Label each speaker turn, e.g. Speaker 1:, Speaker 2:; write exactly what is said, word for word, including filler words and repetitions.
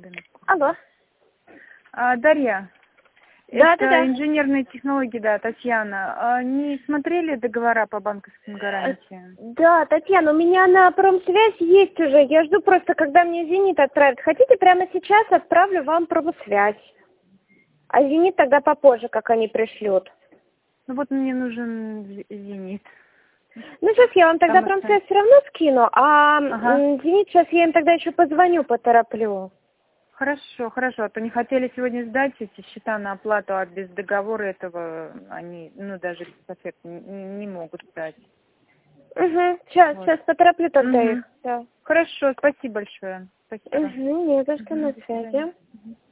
Speaker 1: Алло.
Speaker 2: А, Дарья,
Speaker 1: Да,
Speaker 2: это
Speaker 1: да, да.
Speaker 2: инженерные технологии, да, Татьяна. А, не смотрели договора по банковским гарантиям?
Speaker 1: Да, Татьяна, у меня на промсвязь есть уже. Я жду просто, когда мне «Зенит» отправят. Хотите, прямо сейчас отправлю вам промсвязь. А «Зенит» тогда попозже, как они пришлют.
Speaker 2: Ну вот мне нужен Зе- Зенит.
Speaker 1: Ну, сейчас я вам тогда
Speaker 2: Потому что...
Speaker 1: промсвязь все равно скину, а
Speaker 2: Ага.
Speaker 1: м, «Зенит» сейчас я им тогда еще позвоню, потороплю.
Speaker 2: Хорошо, хорошо. А то не хотели сегодня сдать эти счета на оплату, а без договора этого они, ну, даже без оферты не, не могут сдать.
Speaker 1: Угу, сейчас,
Speaker 2: Вот.
Speaker 1: сейчас потороплю тогда
Speaker 2: Мгм.
Speaker 1: их. Да.
Speaker 2: Хорошо, спасибо большое. Спасибо.
Speaker 1: Угу, не за что,
Speaker 2: Мгм,
Speaker 1: на
Speaker 2: до свидания.
Speaker 1: связи.
Speaker 2: Мгм.